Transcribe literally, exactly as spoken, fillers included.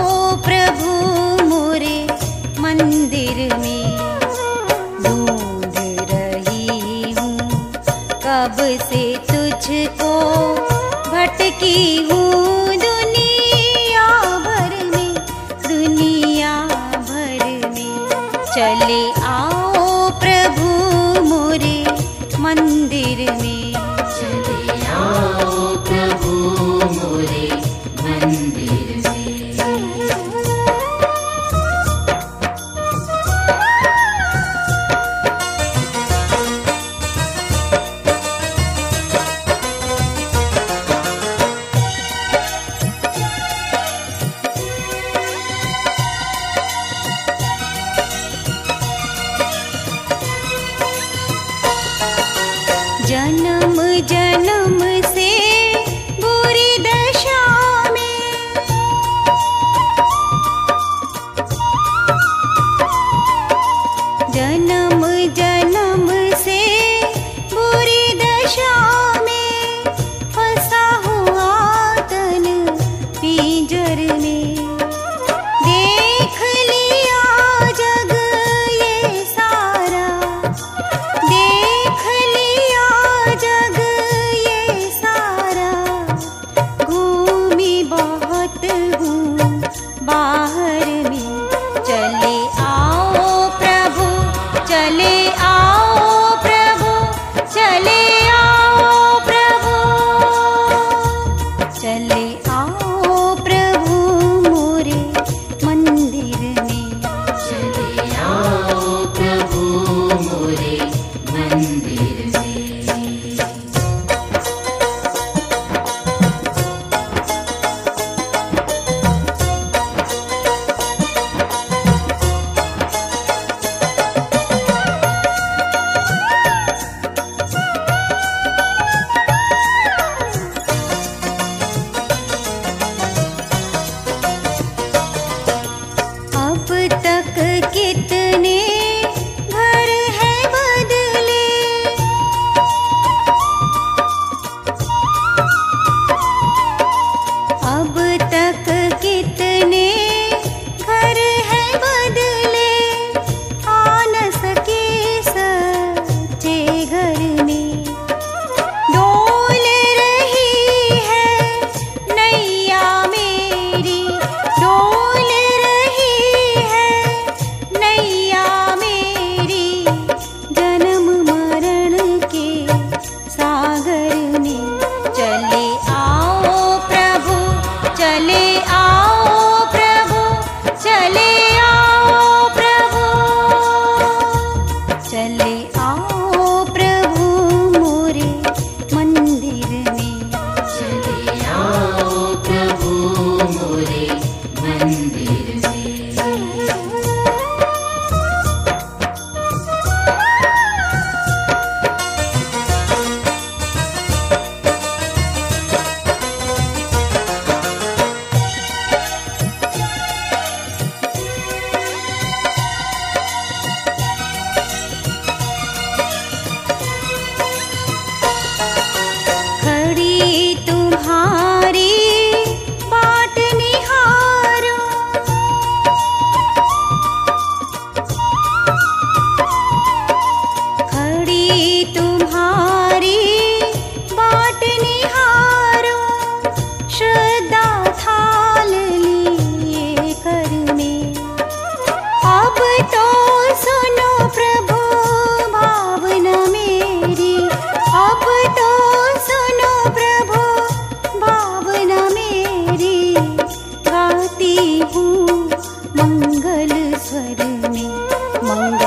प्रभु मोरे मंदिर में। ढूंढ रही हूँ कब से तुझको, भटकी हूँ दुनिया भर में, दुनिया भर में। चले आओ प्रभु मोरे मंदिर में, चले आओ प्रभु मोरे मंदिर में। जन्म जन्म से बुरी दशा में, जन्म जन्म से बुरी दशा में, फंसा हुआ तन पिंजर में। देख लिया जग ये सारा, देख लिया जग ये सारा, घूमी बहुत हूँ बाहर में। चले आओ प्रभु, चले आओ प्रभु, चले आओ प्रभु, चले आओ प्रभु मोरे मंदिर में, चले आओ प्रभु मोरे मंदिर में। अब तक कितने घर हैं बदले, अब तक कितने घर हैं बदले, आ न सके सच्चे घर में। डोल रही है नैया मेरी, डोल रही है नैया मेरी, जन्म मरण के सागर में। चले आओ प्रभु, चले आओ प्रभु, चले आओ प्रभु, चले आओ प्रभु मोरे मंदिर में, चले आओ प्रभु मोरे मंदिर में। खड़ी तुम्हारी बाट निहारो, खड़ी तुम्हारी बाट निहारो, श्रद्धा थाल लिए कर में। अब तो सुनो प्रभु भावना मेरी, अब तो सुनो प्रभु भावना मेरी। गाती हूँ मंगल स्वर में, मंगल